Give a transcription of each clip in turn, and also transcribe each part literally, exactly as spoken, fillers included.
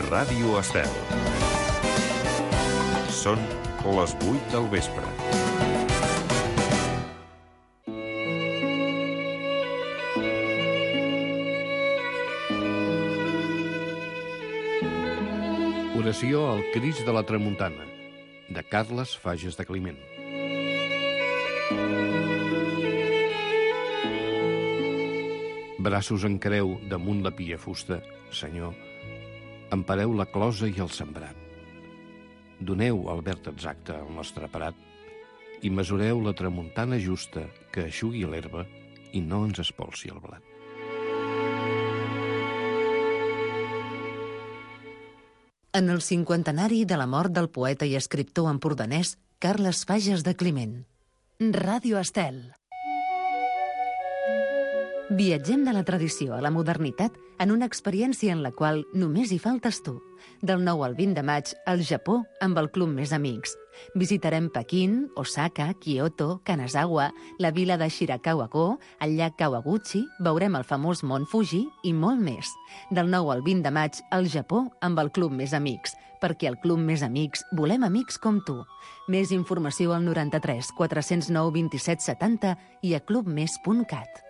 Ràdio Estel. Són les vuit del vespre. Oració al Crist de la Tramuntana, de Carles Fages de Climent. Braços en creu damunt la pia fusta, Senyor, empareu la closa i el sembrat. Doneu el verd exacte al nostre parat i mesureu la tramuntana justa que eixugui l'herba i no ens espolsi el blat. En el cinquantenari de la mort del poeta i escriptor empordanès Carles Fages de Climent. Ràdio Estel. Viatgem de la tradició a la modernitat en una experiència en la qual només hi faltes tu. Del nou al vint de maig, al Japó, amb el Club Més Amics. Visitarem Pequín, Osaka, Kyoto, Kanazawa, la vila de Shirakawa-go, el llac Kawaguchi, veurem el famós Mont Fuji i molt més. Del nou al vint de maig, al Japó, amb el Club Més Amics. Perquè al Club Més Amics volem amics com tu. Més informació al noranta-tres quatre zero nou vint set setanta i a clubmes punt cat.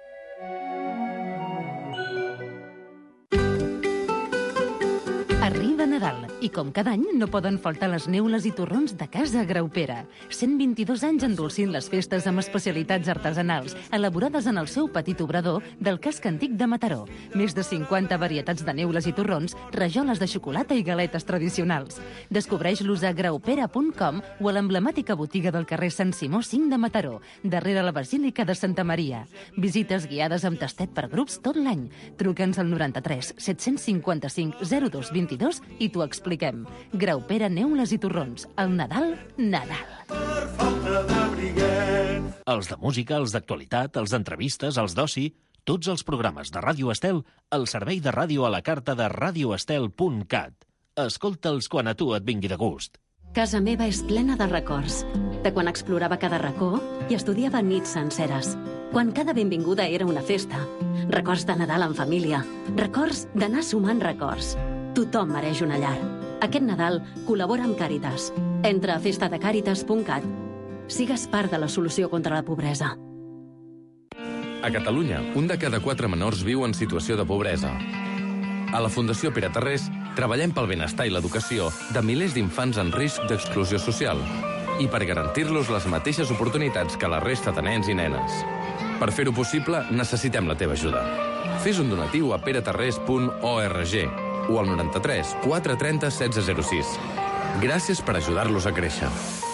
Arriba Nadal i, com cada any, no poden faltar les neules i torrons de Casa Graupera. cent vint-i-dos anys endolcint les festes amb especialitats artesanals, elaborades en el seu petit obrador del casc antic de Mataró. Més de cinquanta varietats de neules i torrons, rajoles de xocolata i galetes tradicionals. Descobreix-los a graupera punt com o a l'emblemàtica botiga del carrer Sant Simó cinc de Mataró, darrere la Basílica de Santa Maria. Visites guiades amb tastet per grups tot l'any. Truca'ns al noranta-tres set-cents cinquanta-cinc zero dos vint-i-dos i t'ho expliquem. Graupera, neules i torrons. El Nadal, Nadal. Per falta de briguet. Els de música, els d'actualitat, els d'entrevistes, els d'oci, tots els programes de Ràdio Estel al servei de ràdio a la carta de radioestel punt cat. Escolta'ls quan a tu et vingui de gust. Casa meva és plena de records. De quan explorava cada racó i estudiava nits senceres. Quan cada benvinguda era una festa. Records de Nadal en família. Records d'anar sumant records. Tothom mereix una llar. Aquest Nadal col·labora amb Càritas. Entra a festa de càritas punt cat. Sigues part de la solució contra la pobresa. A Catalunya, un de cada quatre menors viu en situació de pobresa. A la Fundació Pere Tarrés treballem pel benestar i l'educació de milers d'infants en risc d'exclusió social i per garantir-los les mateixes oportunitats que la resta de nens i nenes. Per fer-ho possible, necessitem la teva ajuda. Fes un donatiu a peretarrés punt org o al noranta-tres quatre trenta setze zero sis. Gràcies per ajudar-los a créixer.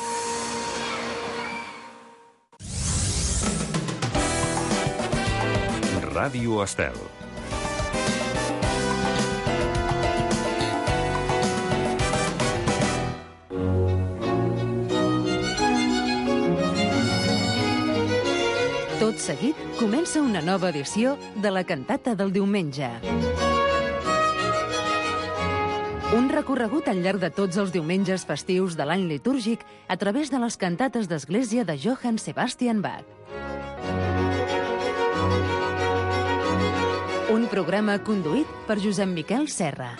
Ràdio Estel. Tot seguit comença una nova edició de la cantata del diumenge. Un recorregut al llarg de tots els diumenges festius de l'any litúrgic a través de les cantates d'església de Johann Sebastian Bach. Un programa conduït per Josep Miquel Serra.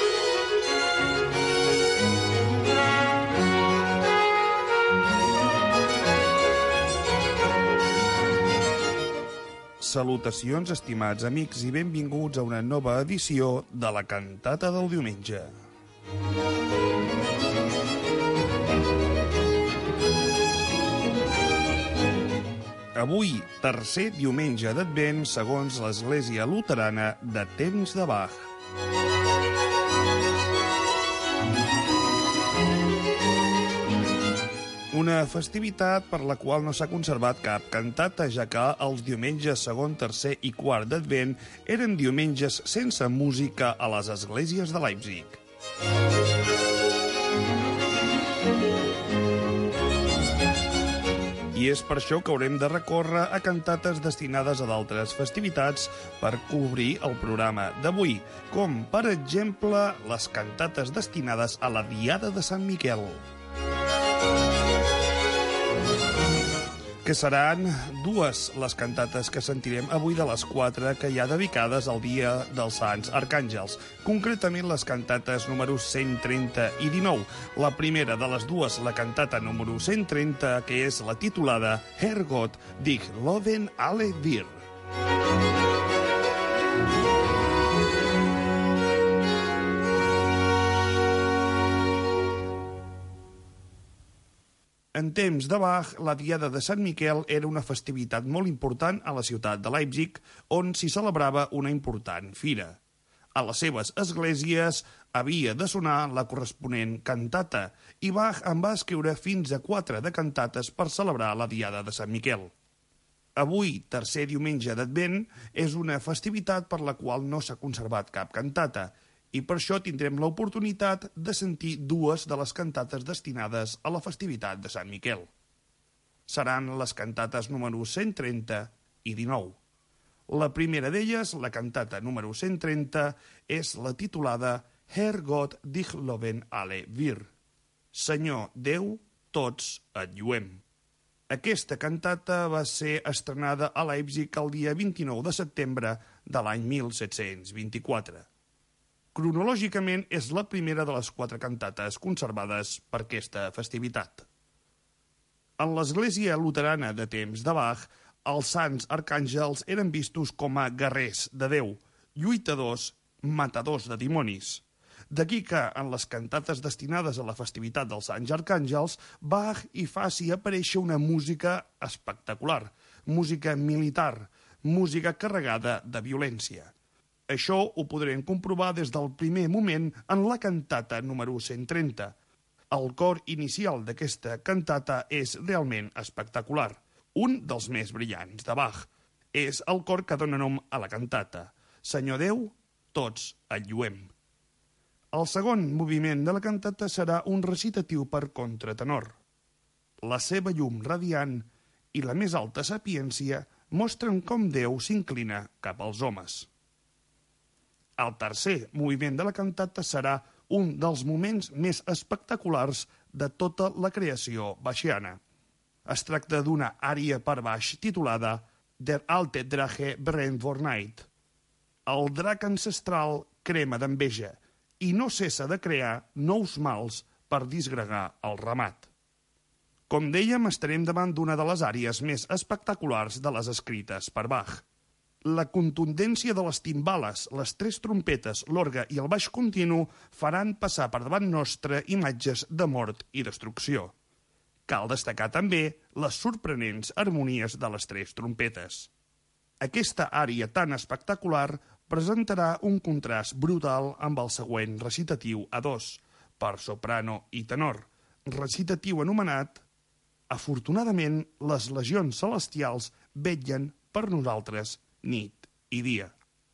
Salutacions, estimats amics, i benvinguts a una nova edició de la cantata del diumenge. Avui, tercer diumenge d'Advent, segons l'Església Luterana de temps de Bach. Una festivitat per la qual no s'ha conservat cap cantata, ja que els diumenges segon, tercer i quart d'Advent eren diumenges sense música a les esglésies de Leipzig. I és per això que haurem de recórrer a cantates destinades a d'altres festivitats per cobrir el programa d'avui, com, per exemple, les cantates destinades a la Diada de Sant Miquel. que seran dues les cantates que sentirem avui de les quatre que hi ha dedicades al Dia dels Sants Arcàngels, concretament les cantates números cent trenta i dinou. La primera de les dues, la cantata número cent trenta, que és la titulada Herrgott, dich loben alle wir. En temps de Bach, la Diada de Sant Miquel era una festivitat molt important a la ciutat de Leipzig, on s'hi celebrava una important fira. A les seves esglésies havia de sonar la corresponent cantata, i Bach en va escriure fins a quatre de cantates per celebrar la Diada de Sant Miquel. Avui, tercer diumenge d'Advent, és una festivitat per la qual no s'ha conservat cap cantata, i per això tindrem l'oportunitat de sentir dues de les cantates destinades a la festivitat de Sant Miquel. Seran les cantates número cent trenta i dinou. La primera d'elles, la cantata número cent trenta, és la titulada Herrgott, dich loben alle wir. Senyor Déu, tots et lluem. Aquesta cantata va ser estrenada a Leipzig el dia vint-i-nou de setembre de l'any mil set-cents vint-i-quatre. Cronològicament és la primera de les quatre cantates conservades per aquesta festivitat. En l'església luterana de temps de Bach, els sants arcàngels eren vistos com a guerrers de Déu, lluitadors, matadors de dimonis. D'aquí que, en les cantates destinades a la festivitat dels sants arcàngels, Bach hi faci aparèixer una música espectacular, música militar, música carregada de violència. Això ho podrem comprovar des del primer moment en la cantata número cent trenta. El cor inicial d'aquesta cantata és realment espectacular, un dels més brillants de Bach. És el cor que dona nom a la cantata. Senyor Déu, tots et lluem. El segon moviment de la cantata serà un recitatiu per contratenor. La seva llum radiant i la més alta sapiència mostren com Déu s'inclina cap als homes. El tercer moviment de la cantata serà un dels moments més espectaculars de tota la creació bachiana. Es tracta d'una ària per baix titulada Der alte Drache brennt vor Neid. El drac ancestral crema d'enveja i no cessa de crear nous mals per disgregar el ramat. Com dèiem, estarem davant d'una de les àries més espectaculars de les escrites per Bach. La contundència de les timbales, les tres trompetes, l'orgue i el baix continu faran passar per davant nostre imatges de mort i destrucció. Cal destacar també les sorprenents harmonies de les tres trompetes. Aquesta ària tan espectacular presentarà un contrast brutal amb el següent recitatiu a dos, per soprano i tenor, recitatiu anomenat Afortunadament, les legions celestials vetllen per nosaltres nit i dia.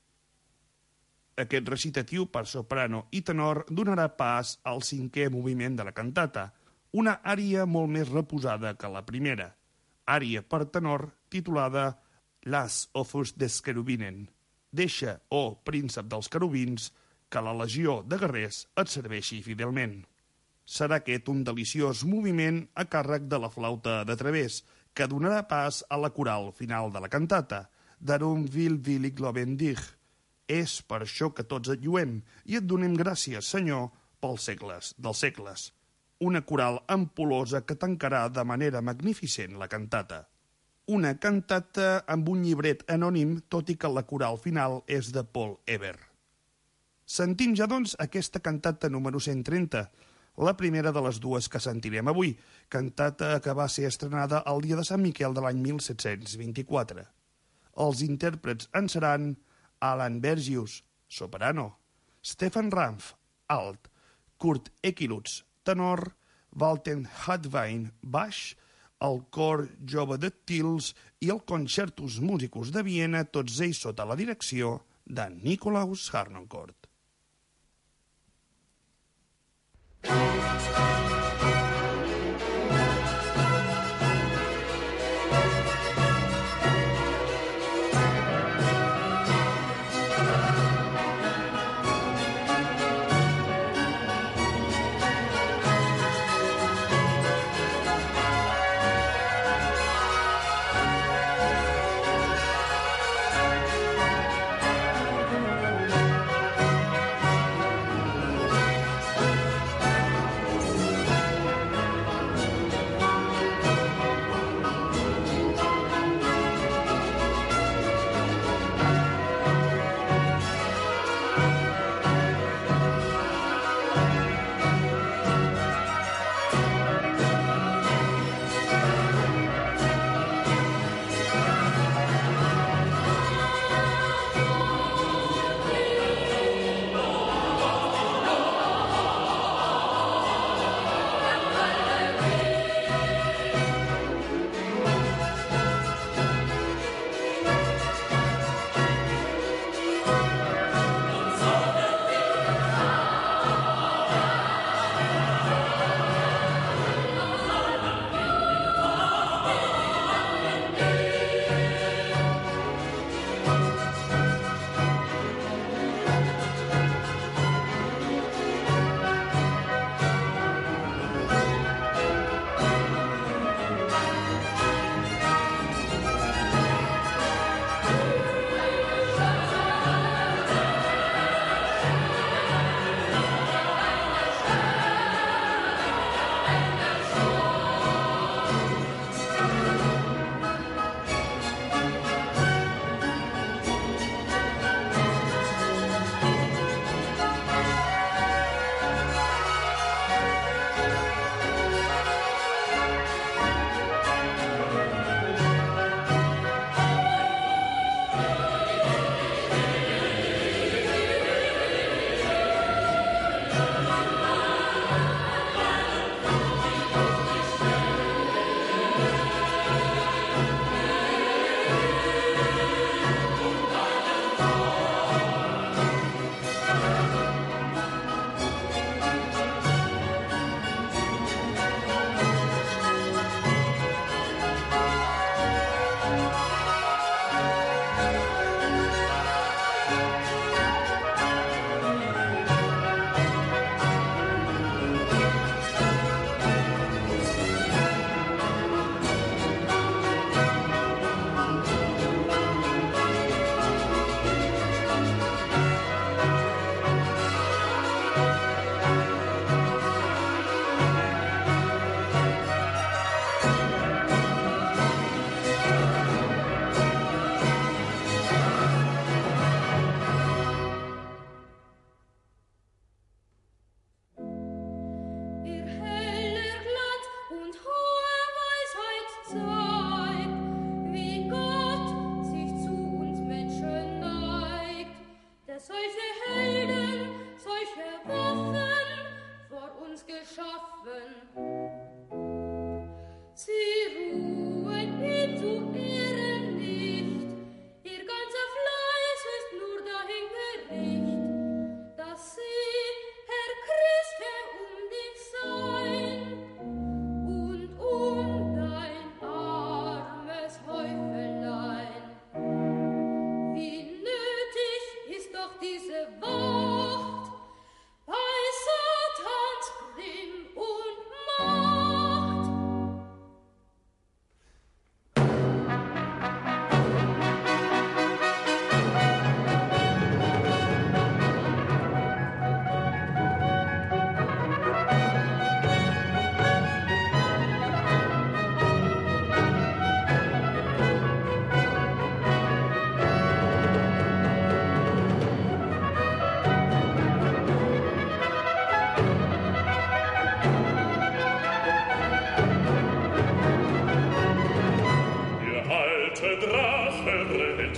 Aquest recitatiu per soprano i tenor donarà pas al cinquè moviment de la cantata, una ària molt més reposada que la primera, ària per tenor titulada Lass Othus des Cherubinen. Deixa, ó oh, príncep dels querubins, que la legió de guerrers et serveixi fidelment. Serà aquest un deliciós moviment a càrrec de la flauta de través, que donarà pas a la coral final de la cantata, Darum will willig loben dich. És per això que tots et lluem i et donem gràcies, Senyor, pels segles dels segles. Una coral ampul·losa que tancarà de manera magnificent la cantata. Una cantata amb un llibret anònim, tot i que la coral final és de Paul Eber. Sentim ja, doncs, aquesta cantata número cent trenta, la primera de les dues que sentirem avui, cantata que va ser estrenada el dia de Sant Miquel de l'any mil set-cents vint-i-quatre. Els intèrprets en seran Alan Bergius, soprano, Stefan Rampf, alt, Kurt Ekilutz, tenor, Walten Hadwein, baix, el cor jove de Tils i el Concertus Musicus de Viena, tots ells sota la direcció de Nikolaus Harnoncourt.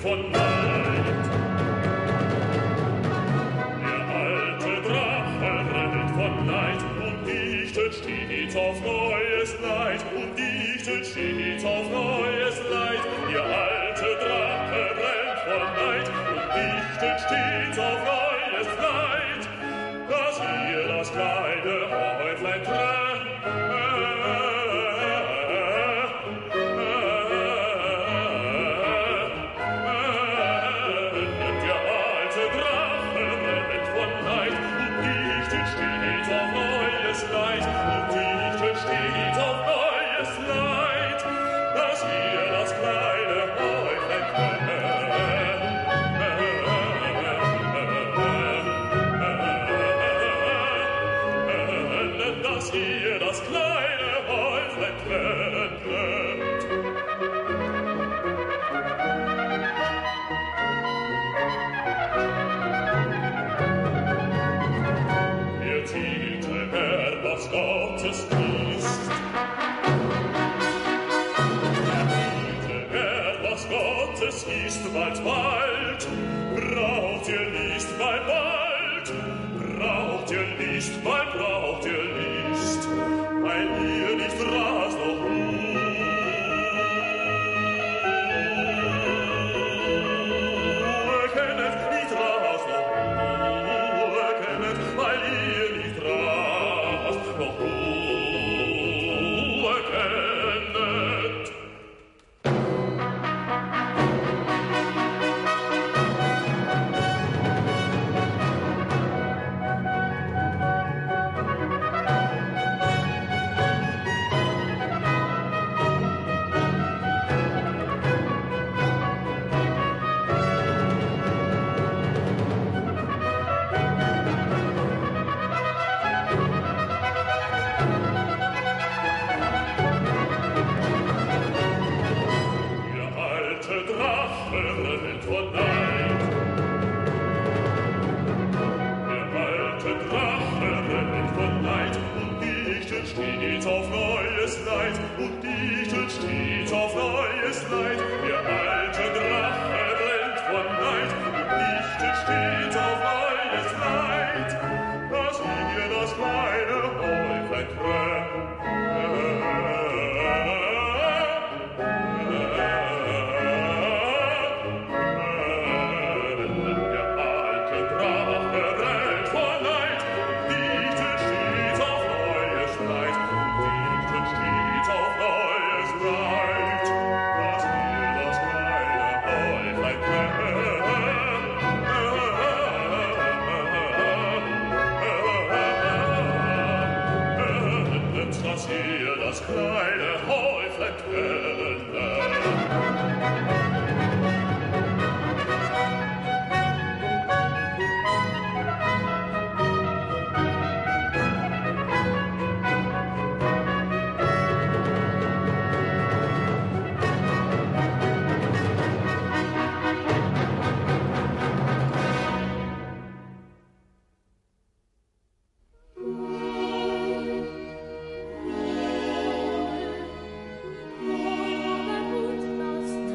Last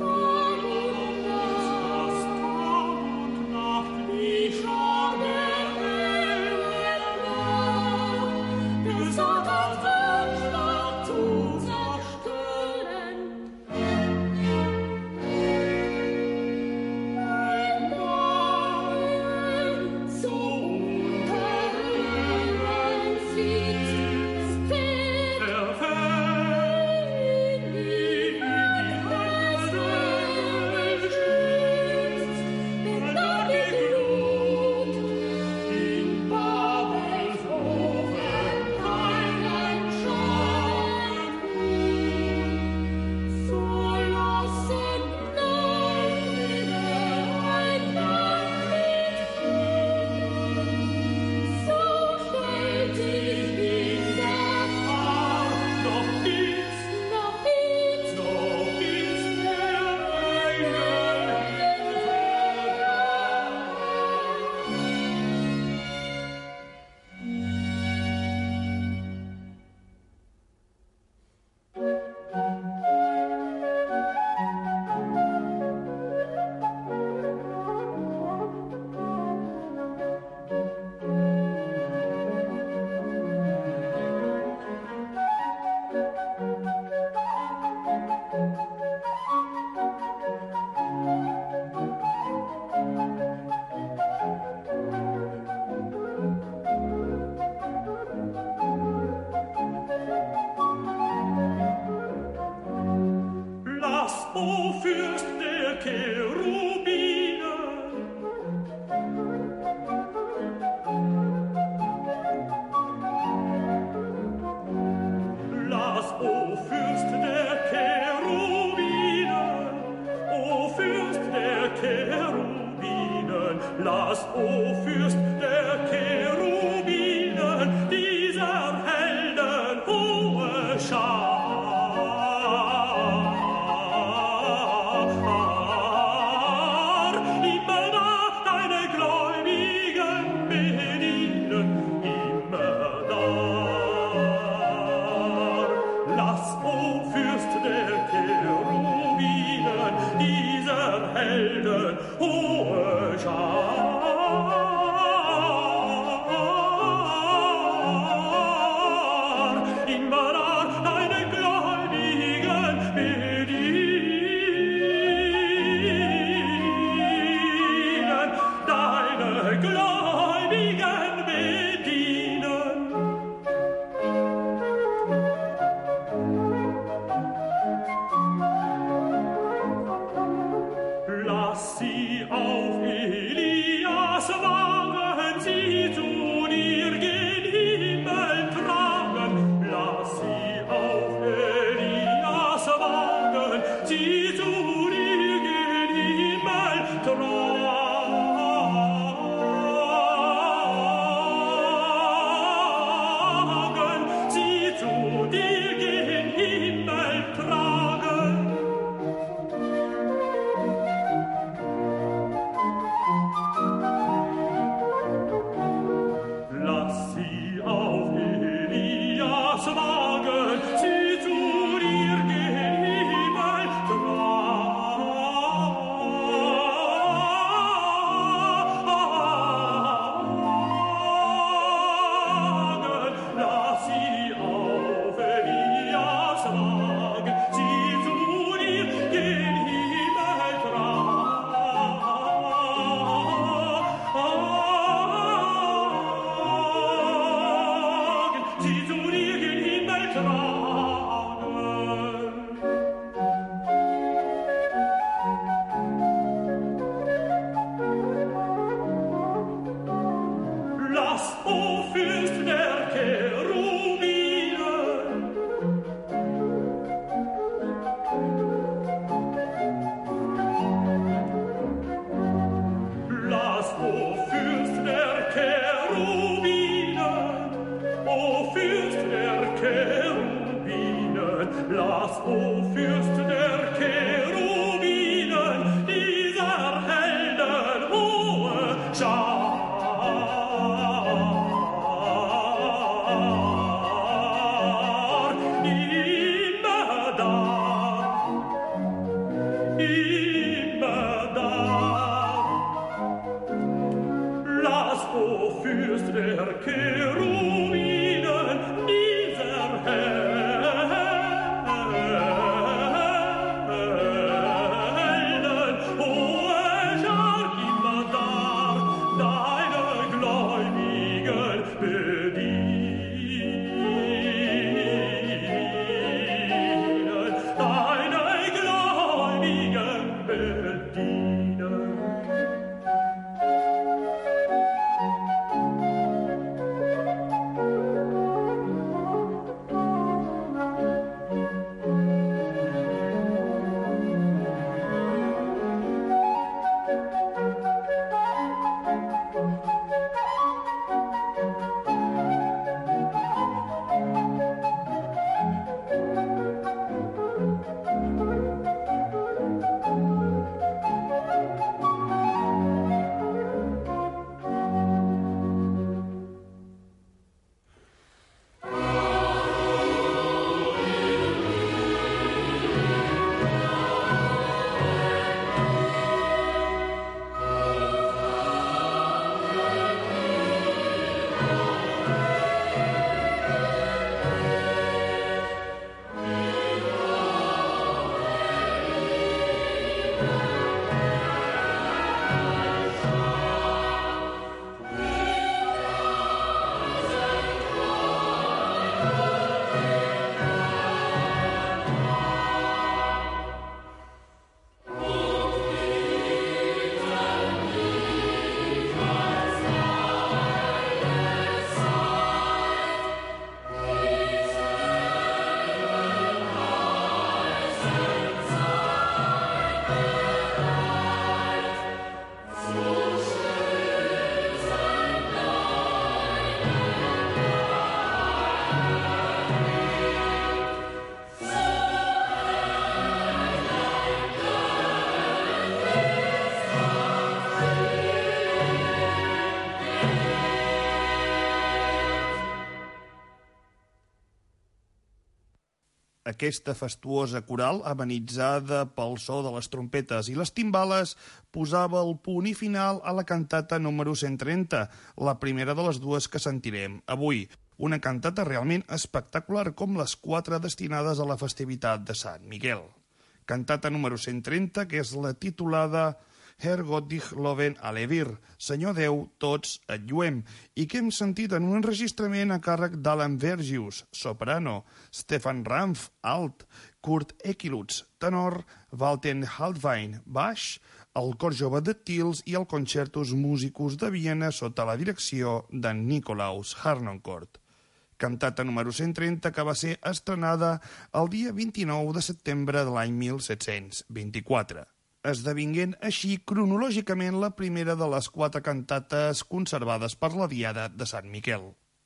Aquesta fastuosa coral, amenitzada pel so de les trompetes i les timbales, posava el punt i final a la cantata número cent trenta, la primera de les dues que sentirem avui. Una cantata realment espectacular, com les quatre destinades a la festivitat de Sant Miquel. Cantata número cent trenta, que és la titulada Herr Gott dich loben alle wir, Senyor Déu, tots et lluem, i que hem sentit en un enregistrament a càrrec d'Alan Vergius, soprano, Stefan Rampf, alt, Kurt Ekilutz, tenor, Walten Haltwein, baix, el cor jove de Tils i el Concertus Musicus de Viena sota la direcció d'en Nikolaus Harnoncourt. Cantata número cent trenta, que va ser estrenada el dia vint-i-nou de setembre de l'any mil set-cents vint-i-quatre. Esdevinguent així cronològicament la primera de les quatre cantates conservades per la Diada de Sant Miquel.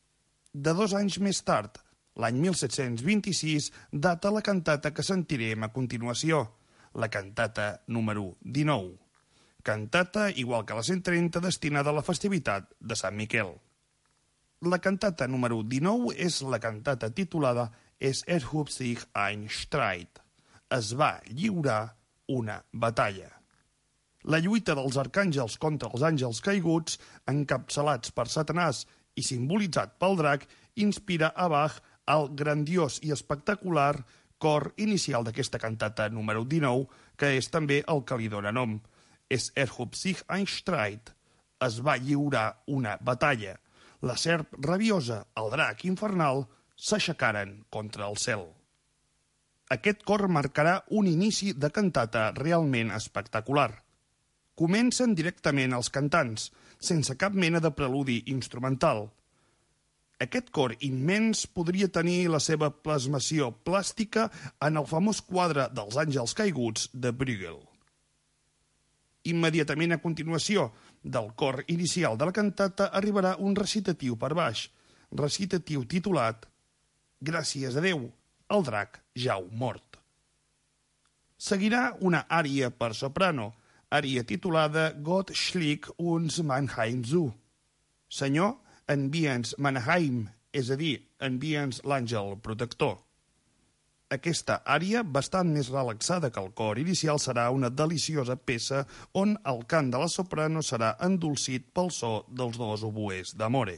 De dos anys més tard, l'any mil set-cents vint-i-sis, data la cantata que sentirem a continuació, la cantata número dinou. Cantata, igual que la cent trenta, destinada a la festivitat de Sant Miquel. La cantata número dinou és la cantata titulada Es erhob sich ein Streit. Es va lliurar una batalla. La lluita dels arcàngels contra els àngels caiguts, encapçalats per Satanàs i simbolitzat pel drac, inspira a Bach el grandiós i espectacular cor inicial d'aquesta cantata número dinou, que és també el que li dóna nom. Es erhob sich ein Streit. Es va lliurar una batalla. La serp rabiosa, el drac infernal, s'aixecaren contra el cel. Aquest cor marcarà un inici de cantata realment espectacular. Comencen directament els cantants. sense cap mena de preludi instrumental. Aquest cor immens podria tenir la seva plasmació plàstica en el famós quadre dels àngels caiguts de Bruegel. Immediatament a continuació del cor inicial de la cantata arribarà un recitatiu per baix, recitatiu titulat Gràcies a Déu, el drac jau mort. Seguirà una ària per soprano, ària titulada Gott schlick uns Mannheim zu. Senyor, envia'ns Mannheim, és a dir, envia'ns l'àngel protector. Aquesta ària, bastant més relaxada que el cor inicial, serà una deliciosa peça on el cant de la soprano serà endolcit pel so dels dos oboès d'amore.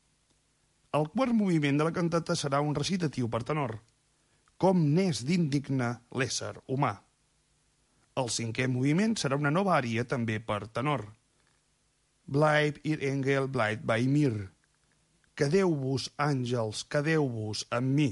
El quart moviment de la cantata serà un recitatiu per tenor. Com n'és d'indigne l'ésser humà. El cinquè moviment serà una nova ària també per tenor. Bleib ihr Engel, bleib bei mir. Quedeu-vos, àngels, quedeu-vos amb mi.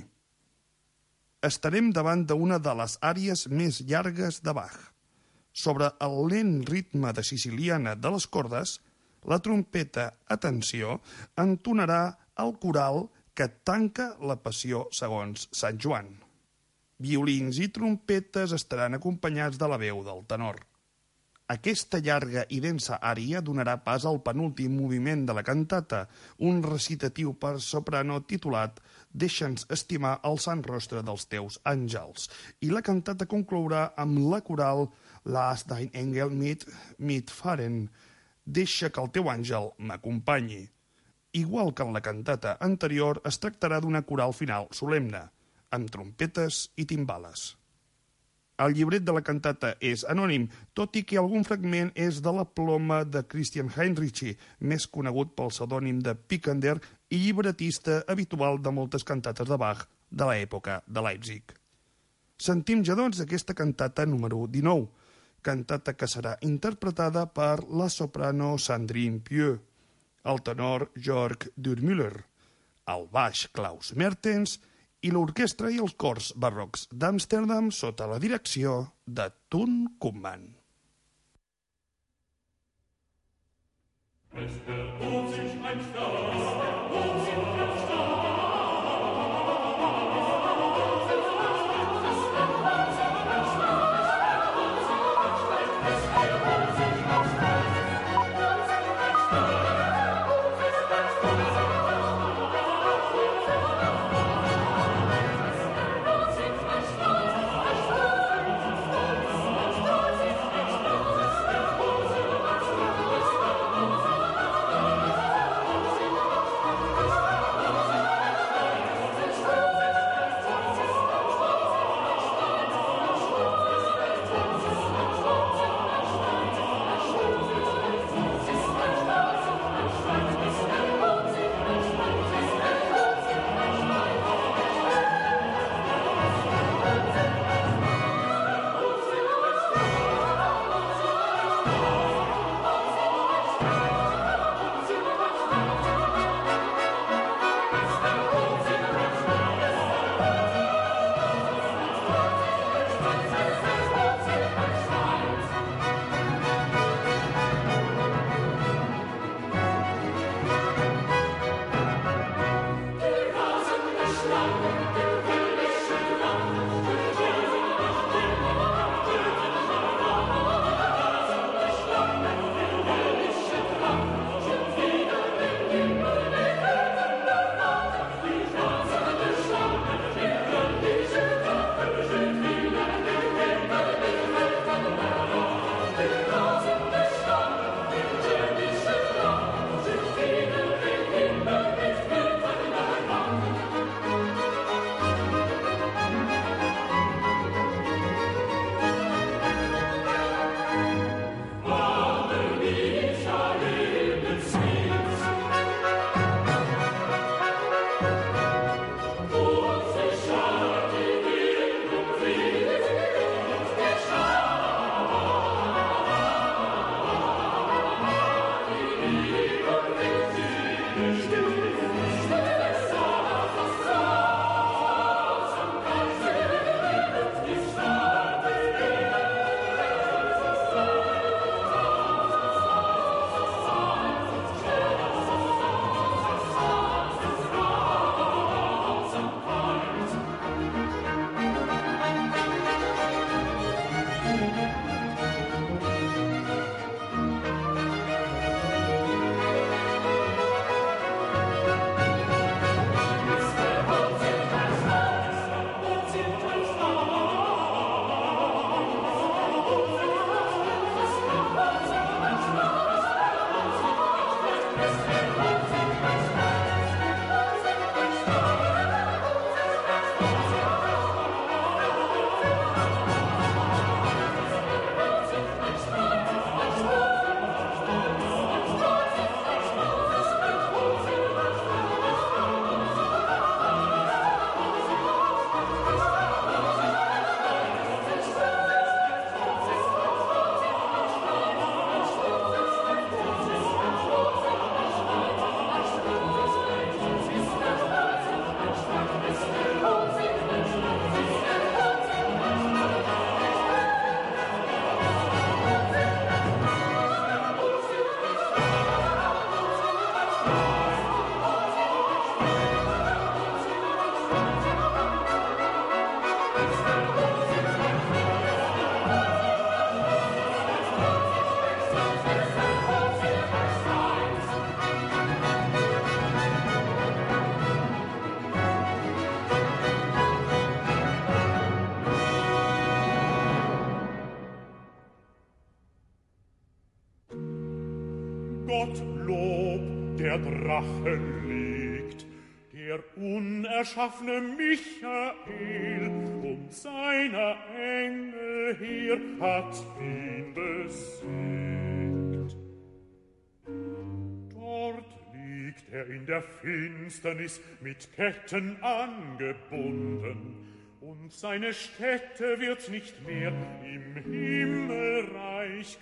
Estarem davant d'una de les àries més llargues de Bach. Sobre el lent ritme de siciliana de les cordes, la trompeta, atenció, entonarà el coral que tanca la passió segons Sant Joan. Violins i trompetes estaran acompanyats de la veu del tenor. Aquesta llarga i densa ària donarà pas al penúltim moviment de la cantata, un recitatiu per soprano titulat Deixa'ns estimar el sant rostre dels teus àngels, i la cantata conclourà amb la coral Lass dein Engel mit, mitfahren, deixa que el teu àngel m'acompanyi. Igual que en la cantata anterior, es tractarà d'una coral final solemne, amb trompetes i timbales. El llibret de la cantata és anònim, tot i que algun fragment és de la ploma de Christian Heinrichi, més conegut pel pseudònim de Picander i llibretista habitual de moltes cantates de Bach de l'època de Leipzig. Sentim ja, doncs, aquesta cantata número dinou, cantata que serà interpretada per la soprano Sandrine Pieux, el tenor Jörg Dürmüller, el baix Klaus Mertens i l'orquestra i els cors barrocs d'Amsterdam sota la direcció de Thun Koopman. der Drache liegt, der unerschaffene Michael und seine Engel hier hat ihn besiegt. Dort liegt er in der Finsternis mit Ketten angebunden, und seine Stätte wird nicht mehr im Himmelreich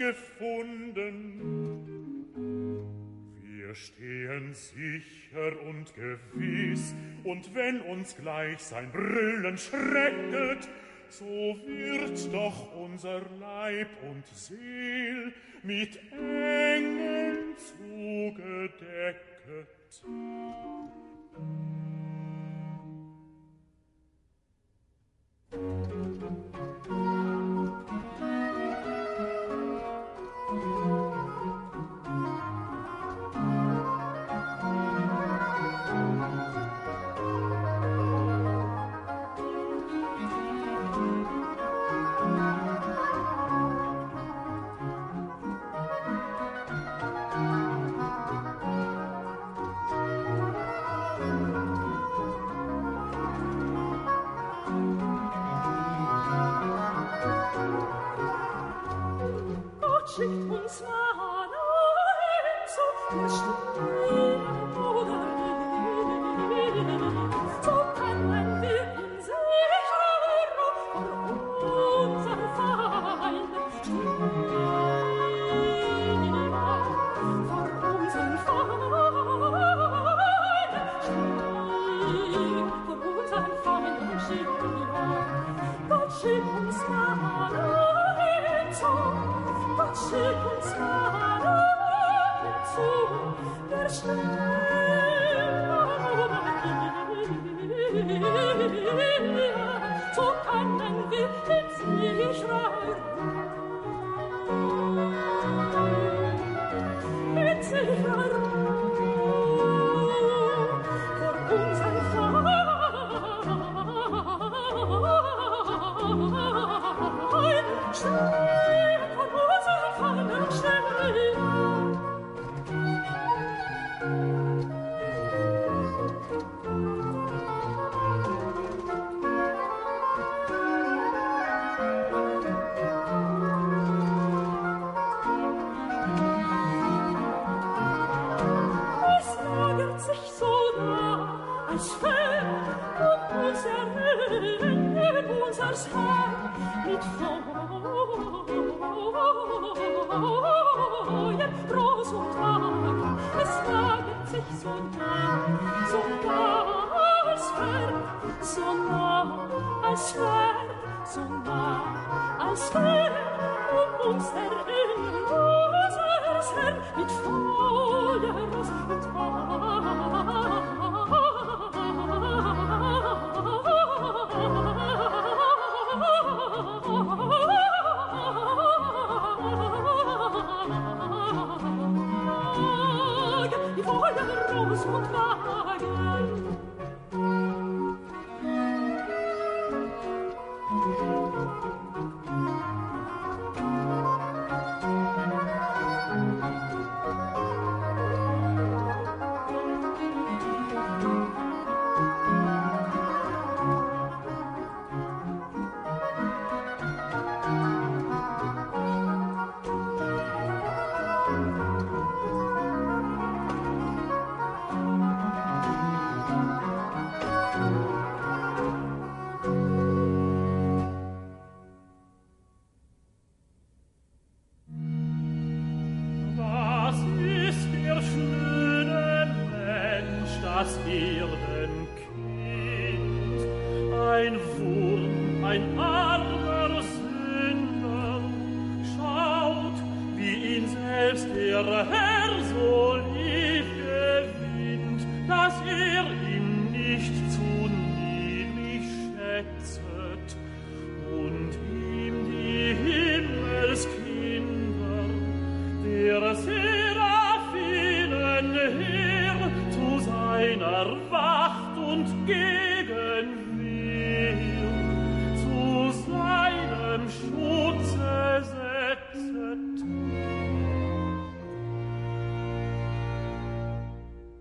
gefunden. Wir stehen sicher und gewiss, und wenn uns gleich sein Brüllen schrecket, so wird doch unser Leib und Seel mit Engeln zugedecket. Schickt uns Mana hinzu, der Sturm oder Wind. So können wir in Sicherheit vor unseren Feinden stehen. Vor unseren Feinden stehen. Vor unseren Feinden stehen. Gott schickt uns Mana hinzu, Gott schickt uns Mana hinzu, der Sterne, so können wir in Sicherheit ruhen, in Sicherheit ruhen, vor unseren Feinden stehen, vor unseren Feinden stehen. Es lagert sich so nah, als fern um uns erhellen unsers Herr mit Feuer groß und arg. Es lagert sich so nah, so nah als fern, so nah als fern, so nah als fern um uns erhellen unsers Herr mit Feuer groß und arg. Die Feuer groß und Wagen. Was ist der schöne Mensch, das Erdenkind? Ein Wurm, ein armer Sünder, schaut, wie ihn selbst der Herr so lieb gewinnt, dass er ihn nicht zu niedrig schätzet und ihm die Himmelskinder der Seraphinen Heer zu seiner Wacht und Gegenwehr, zu seinem Schutze setzet.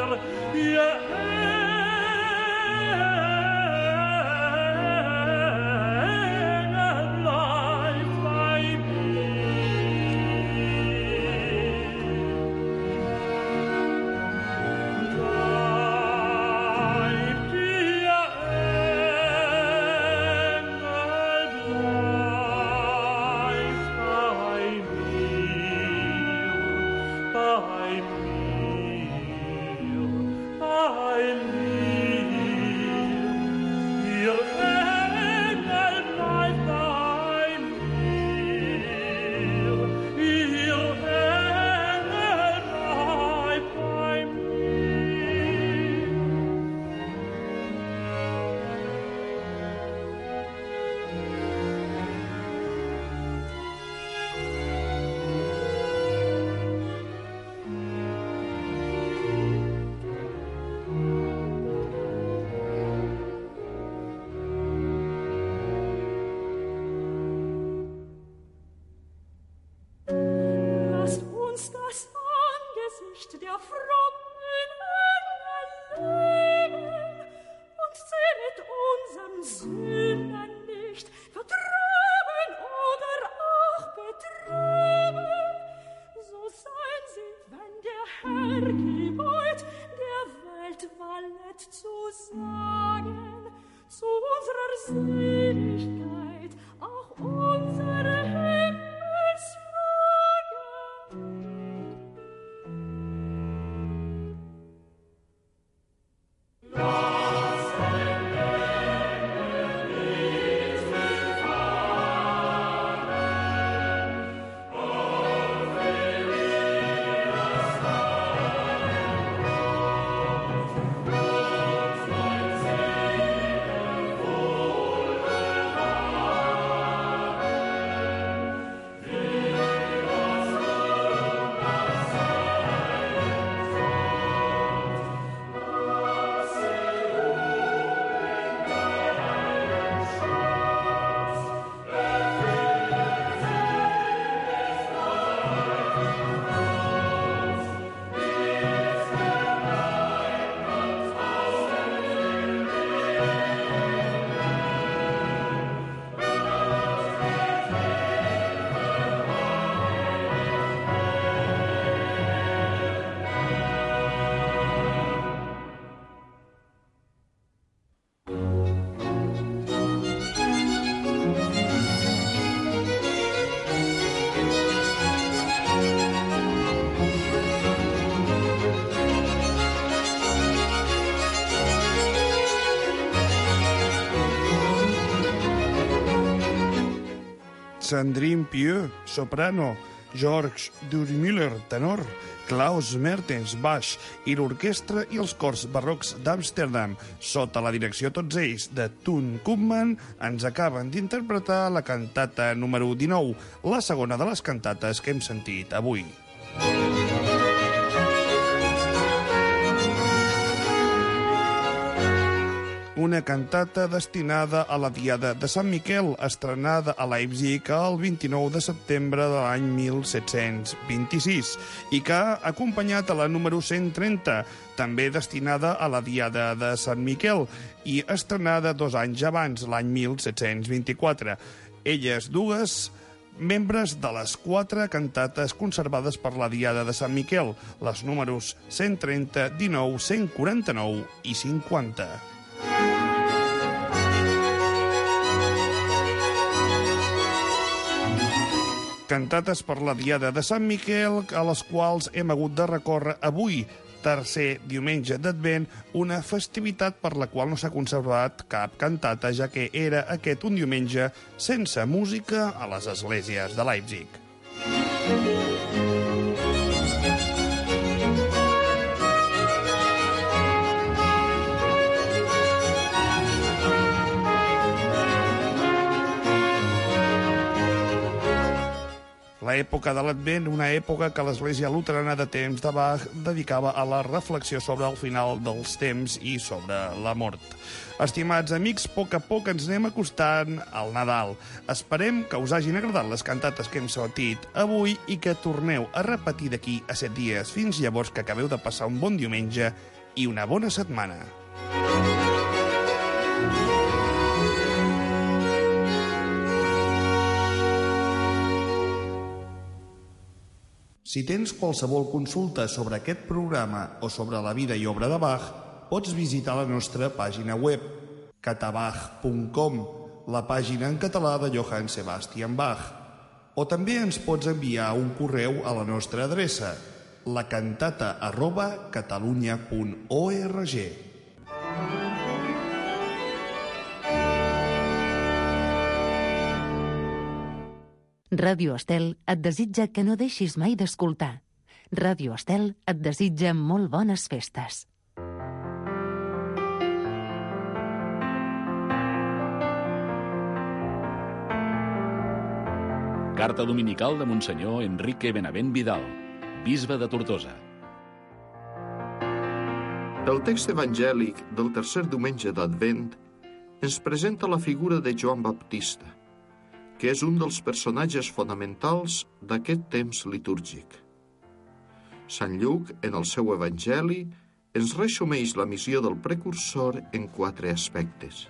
Sandrine Pieux, soprano, Georges Durmüller, tenor, Klaus Mertens, baix, i l'orquestra i els cors barrocs d'Amsterdam, sota la direcció tots ells de Toon Koopman, ens acaben d'interpretar la cantata número dinou, la segona de les cantates que hem sentit avui. Una cantata destinada a la Diada de Sant Miquel, estrenada a Leipzig el vint-i-nou de setembre de l'any mil set-cents vint-i-sis, i que ha acompanyat a la número cent trenta, també destinada a la Diada de Sant Miquel, i estrenada dos anys abans, l'any mil set-cents vint-i-quatre. Elles dues membres de les quatre cantates conservades per la Diada de Sant Miquel, les números cent trenta, dinou, cent quaranta-nou i cinquanta. Cantates per la Diada de Sant Miquel, a les quals hem hagut de recórrer avui, tercer diumenge d'Advent, una festivitat per la qual no s'ha conservat cap cantata, ja que era aquest un diumenge sense música a les esglésies de Leipzig. L'època de l'Advent, una època que l'Església Luterana de temps de Bach dedicava a la reflexió sobre el final dels temps i sobre la mort. Estimats amics, a poc a poc ens anem acostant al Nadal. Esperem que us hagin agradat les cantates que hem sentit avui i que torneu a repetir d'aquí a set dies. Fins llavors, que acabeu de passar un bon diumenge i una bona setmana. Si tens qualsevol consulta sobre aquest programa o sobre la vida i obra de Bach, pots visitar la nostra pàgina web, catabach punt com, la pàgina en català de Johann Sebastian Bach. O també ens pots enviar un correu a la nostra adreça, lacantata arroba catalunya punt org. Ràdio Estel et desitja que no deixis mai d'escoltar. Ràdio Estel et desitja molt bones festes. Carta dominical de Monsenyor Enrique Benavent Vidal, bisbe de Tortosa. El text evangèlic del tercer diumenge d'Advent ens presenta la figura de Joan Baptista, que és un dels personatges fonamentals d'aquest temps litúrgic. Sant Lluc, en el seu evangeli, ens resumeix la missió del precursor en quatre aspectes.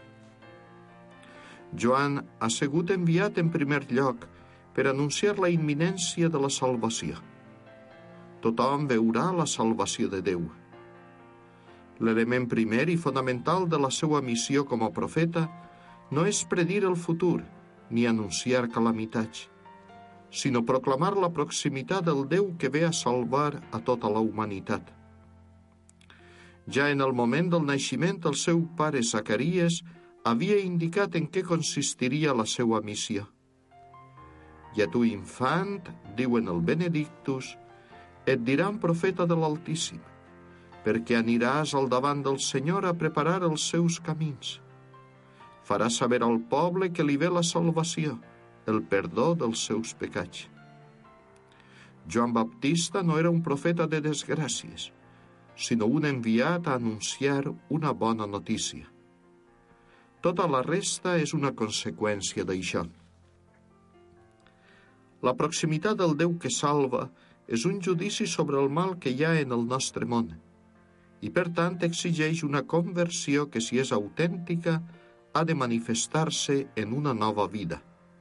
Joan ha sigut enviat en primer lloc per anunciar la imminència de la salvació. Tothom veurà la salvació de Déu. L'element primer i fonamental de la seva missió com a profeta no és predir el futur ni anunciar calamitats, sinó proclamar la proximitat del Déu que ve a salvar a tota la humanitat. Ja en el moment del naixement, el seu pare Zacaries havia indicat en què consistiria la seva missió. I a tu, infant, diuen el Benedictus, et diran profeta de l'Altíssim, perquè aniràs al davant del Senyor a preparar els seus camins. Farà saber al poble que li ve la salvació, el perdó dels seus pecats. Joan Baptista no era un profeta de desgràcies, sinó un enviat a anunciar una bona notícia. Tota la resta és una conseqüència d'això. La proximitat del Déu que salva és un judici sobre el mal que hi ha en el nostre món i, per tant, exigeix una conversió que, si és autèntica, ha de manifestar-se en una nova vida.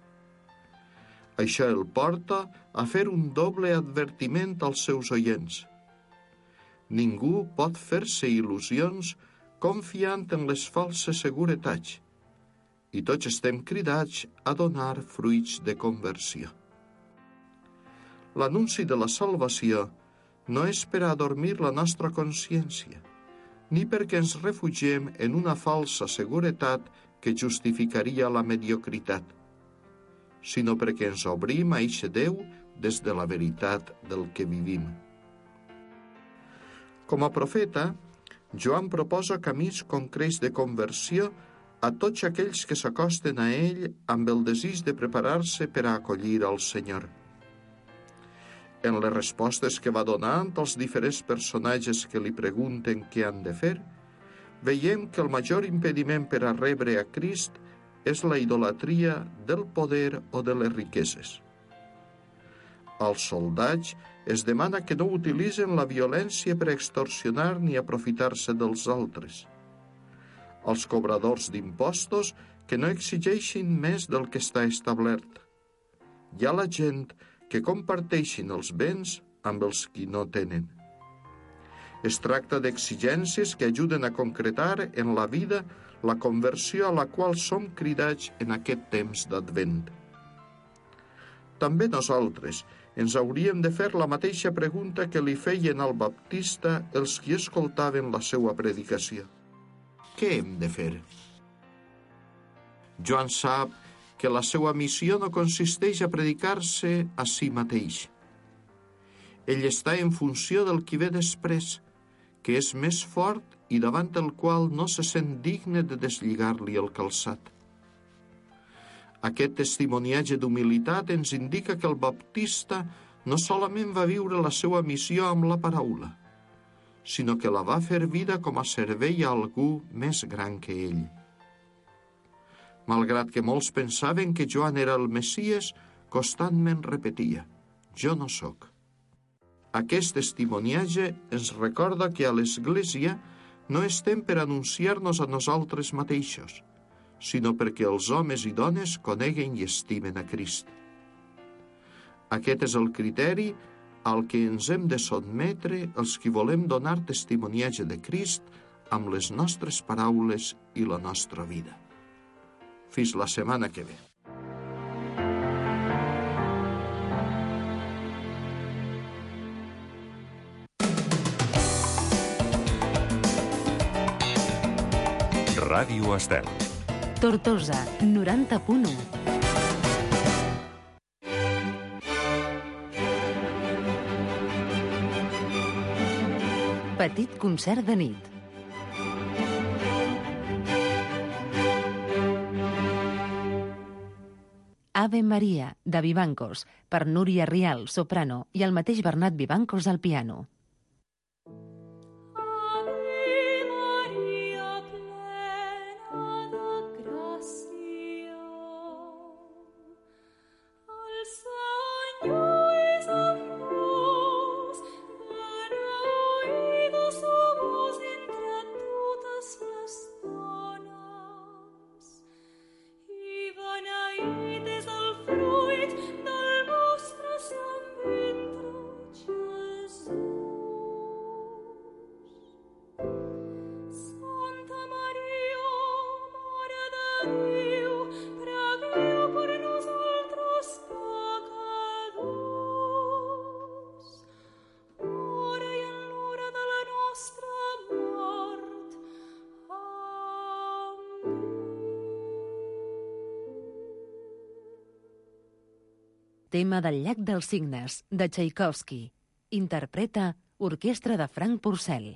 Això el porta a fer un doble advertiment als seus oients. Ningú pot fer-se il·lusions confiant en les falses seguretats, i tots estem cridats a donar fruits de conversió. L'anunci de la salvació no és per a adormir la nostra consciència, ni perquè ens refugiem en una falsa seguretat que justificaria la mediocritat, sinó perquè ens obrim a eixe Déu des de la veritat del que vivim. Com a profeta, Joan proposa camins concrets de conversió a tots aquells que s'acosten a ell amb el desig de preparar-se per a acollir al Senyor. En les respostes que va donant als diferents personatges que li pregunten què han de fer, veiem que el major impediment per a rebre a Crist és la idolatria del poder o de les riqueses. Als soldats es demana que no utilitzen la violència per extorsionar ni aprofitar-se dels altres. Als cobradors d'impostos que no exigeixin més del que està establert. Hi ha la gent que comparteixin els béns amb els qui no tenen. Es tracta d'exigències que ajuden a concretar en la vida la conversió a la qual som cridats en aquest temps d'Advent. També nosaltres ens hauríem de fer la mateixa pregunta que li feien al Baptista els qui escoltaven la seva predicació. Què hem de fer? Joan sap que la seva missió no consisteix a predicar-se a si mateix. Ell està en funció del qui ve després, que és més fort i davant el qual no se sent digne de deslligar-li el calçat. Aquest testimoniatge d'humilitat ens indica que el Baptista no solament va viure la seva missió amb la paraula, sinó que la va fer vida com a servei a algú més gran que ell. Malgrat que molts pensaven que Joan era el Messies, constantment repetia: «Jo no sóc». Aquest testimoniatge ens recorda que a l'Església no estem per anunciar-nos a nosaltres mateixos, sinó perquè els homes i dones coneguen i estimen a Crist. Aquest és el criteri al que ens hem de sotmetre els qui volem donar testimoniatge de Crist amb les nostres paraules i la nostra vida. Fins la setmana que ve. Ràdio Estel. Tortosa, noranta punt u. Petit concert de nit. Ave Maria, de Vivancos, per Núria Rial, soprano, i el mateix Bernat Vivancos al piano. Tema del llac dels cignes, de Tchaikovsky. Interpreta Orquestra de Frank Purcell.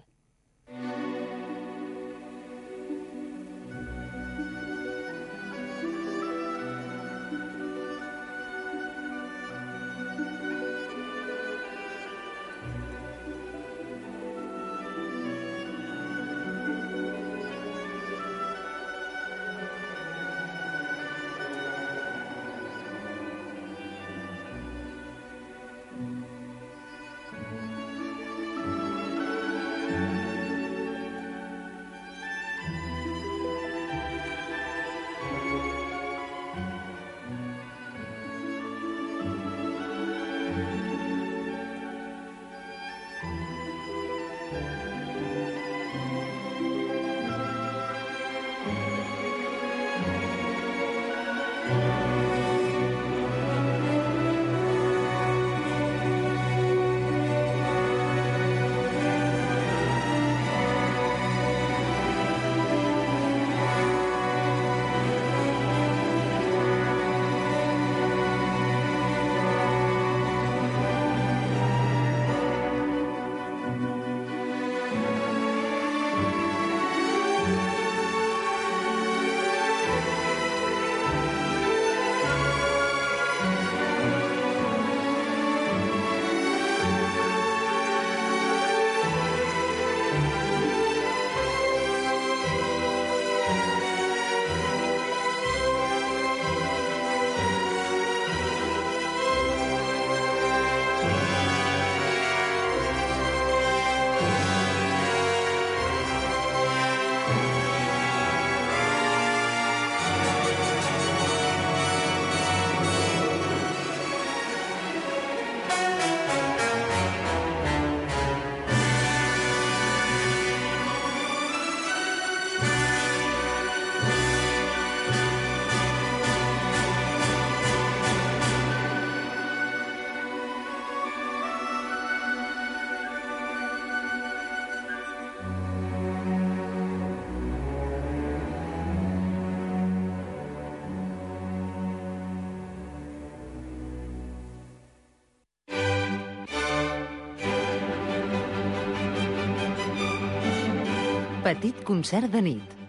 Petit concert de nit.